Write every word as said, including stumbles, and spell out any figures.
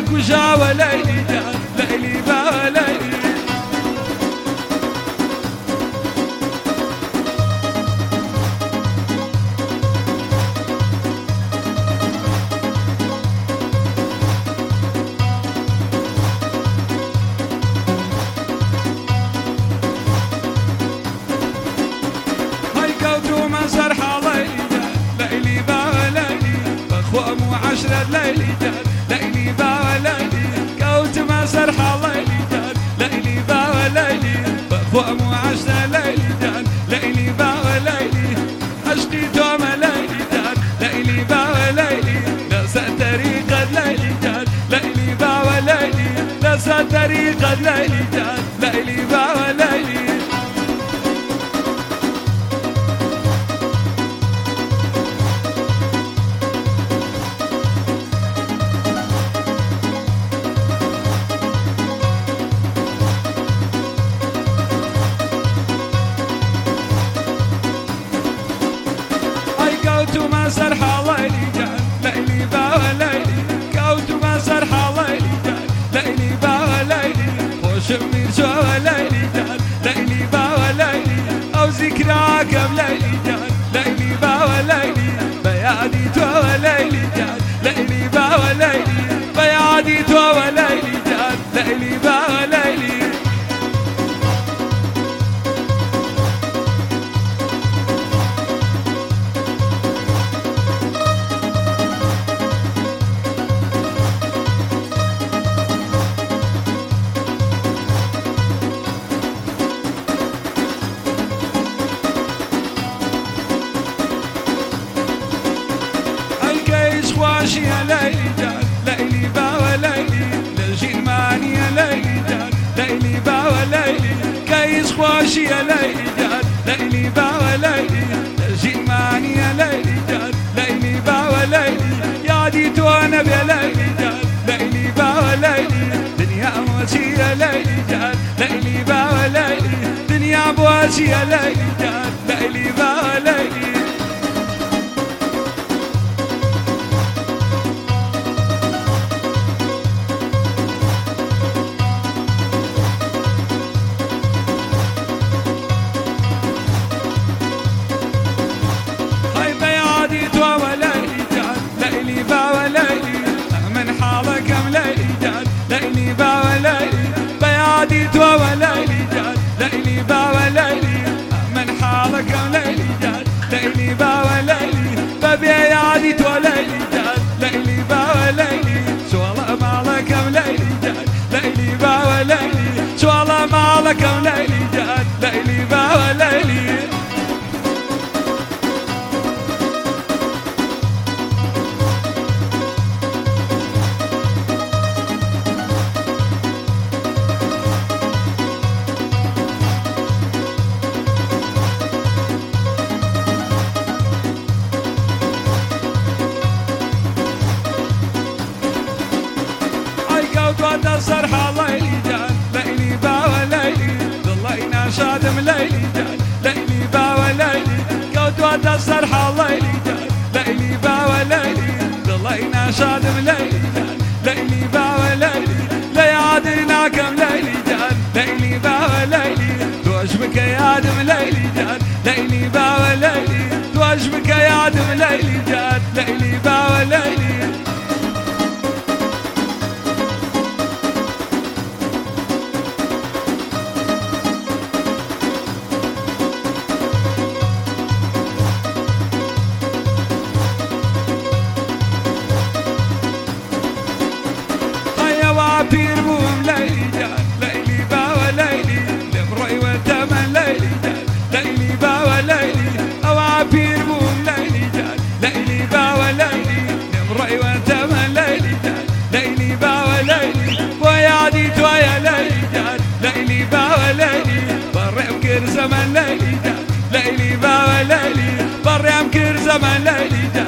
لك وجاوة ليلي جان ليلي با ليلي سرحة ليلي جان ليلي با ليلي بخوام وعشرة ليلي جان ليلي با ليلي كوت ما سرحة ليلي جان ليلي با ليلي بخوام وعشرة ليلي جان ليلي با ليلي عشقي توما ليلي جان ليلي با ليلي نسى طريقة ليلي جان ليلي با ليلي نسى طريقة ليلي جان ليلي با ليلي كوت ما سرحة ليلي جان ليلي با ليلي كوت ما سرحة ليلي جان ليلي با ليلي خوش من جوا ليلي جان ليلي با ليلي أو ذكراك ليلي جان ليلي با ليلي بيادي توا ليلي جان ليلي با ليلي بيادي توا ليلي جان ليلي با ليلي خواشي يا ليلي جان ليلي با ليلي لجين ماني يا ليلي جان ليلي با ليلي كيس خواشي يا ليلي جان ليلي با ليلي لجين ماني يا ليلي جان ليلي با ليلي يا دي تونا يا ليلي جان ليلي با ليلي دنيا موتي يا ليلي جان ليلي با ليلي دنيا بواتي يا ليلي جان ليلي با ليلي من حالك ام ليلي جان ليلي با ليلي بيادي توا ليلي جان ليلي با ليلي من حالك ام ليلي جان ليلي با ليلي ببيادي توا ليلي جان ليلي با ليلي سوالا مالك ام ليلي جان ليلي با ليلي سوالا مالك ام ليلي جان ليلي با ليلي كوت سرحة ليلي جان ليلي با ليلي ضلينا شادم ليلي جان ليلي با ليلي كوت سرحة ليلي جان ليلي با ليلي ضلينا شادم ليلي جان ليلي با ليلي ليعادنا كم ليلي جان ليلي با ليلي توجبك يا دم ليلي جان ليلي با ليلي توجبك يا دم ليلي جان ليلي با ليلي بير بوم ليلي جان ليلي با ليلي لمرؤي والثمن ليلي جان ليلي با ليلي او عبير بوم ليلي جان ليلي با ليلي لمرؤي والثمن ليلي جان ليلي با ليلي ويادي تويا ليلي جان ليلي با ليلي بري امكر زمن ليلي جان ليلي با ليلي بري امكر زمن ليلي جان